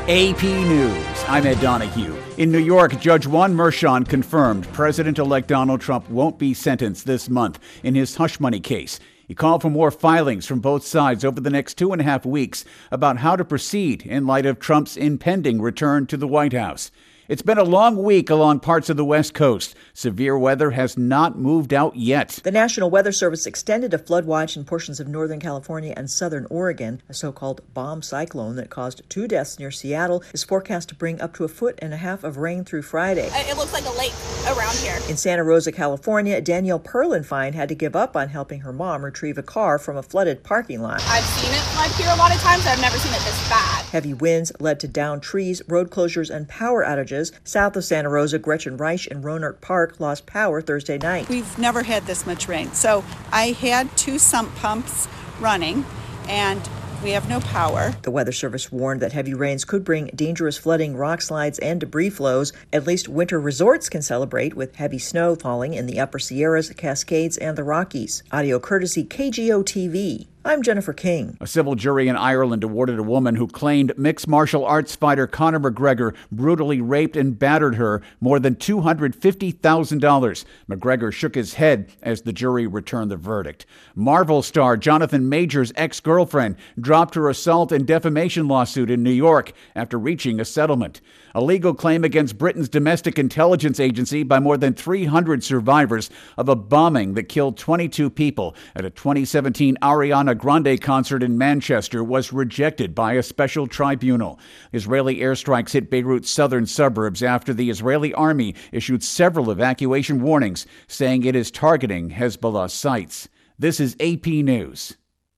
AP News. I'm Ed Donahue. In New York, Judge Juan Merchan confirmed President-elect Donald Trump won't be sentenced this month in his hush money case. He called for more filings from both sides over the next 2.5 weeks about how to proceed in light of Trump's impending return to the White House. It's been a long week along parts of the West Coast. Severe weather has not moved out yet. The National Weather Service extended a flood watch in portions of Northern California and Southern Oregon. A so-called bomb cyclone that caused 2 deaths near Seattle is forecast to bring up to 1.5 feet of rain through Friday. It looks like a lake around here. In Santa Rosa, California, Danielle Perlinfine had to give up on helping her mom retrieve a car from a flooded parking lot. I've seen it flood here a lot of times. I've never seen it this bad. Heavy winds led to downed trees, road closures, and power outages. South of Santa Rosa, Gretchen Reich in Roanoke Park lost power Thursday night. We've never had this much rain. So I had 2 sump pumps running, and we have no power. The Weather Service warned that heavy rains could bring dangerous flooding, rock slides, and debris flows. At least winter resorts can celebrate with heavy snow falling in the Upper Sierras, Cascades, and the Rockies. Audio courtesy KGO-TV. I'm Jennifer King. A civil jury in Ireland awarded a woman who claimed mixed martial arts fighter Conor McGregor brutally raped and battered her more than $250,000. McGregor shook his head as the jury returned the verdict. Marvel star Jonathan Majors' ex-girlfriend dropped her assault and defamation lawsuit in New York after reaching a settlement. A legal claim against Britain's domestic intelligence agency by more than 300 survivors of a bombing that killed 22 people at a 2017 Ariana Grande concert in Manchester was rejected by a special tribunal. Israeli airstrikes hit Beirut's southern suburbs after the Israeli army issued several evacuation warnings, saying it is targeting Hezbollah sites. This is AP News.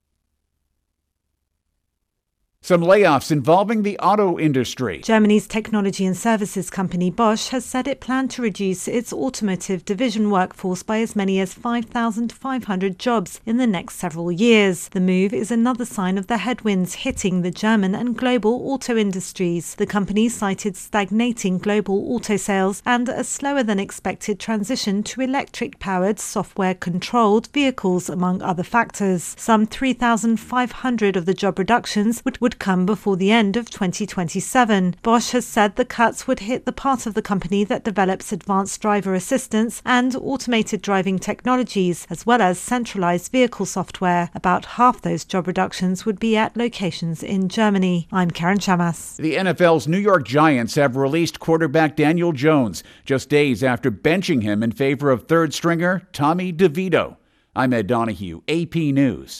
Some layoffs involving the auto industry. Germany's technology and services company Bosch has said it planned to reduce its automotive division workforce by as many as 5,500 jobs in the next several years. The move is another sign of the headwinds hitting the German and global auto industries. The company cited stagnating global auto sales and a slower than expected transition to electric-powered, software-controlled vehicles, among other factors. Some 3,500 of the job reductions would come before the end of 2027. Bosch has said the cuts would hit the part of the company that develops advanced driver assistance and automated driving technologies, as well as centralized vehicle software. About half those job reductions would be at locations in Germany. I'm Karen Chamas. The NFL's New York Giants have released quarterback Daniel Jones just days after benching him in favor of third stringer Tommy DeVito. I'm Ed Donahue, AP News.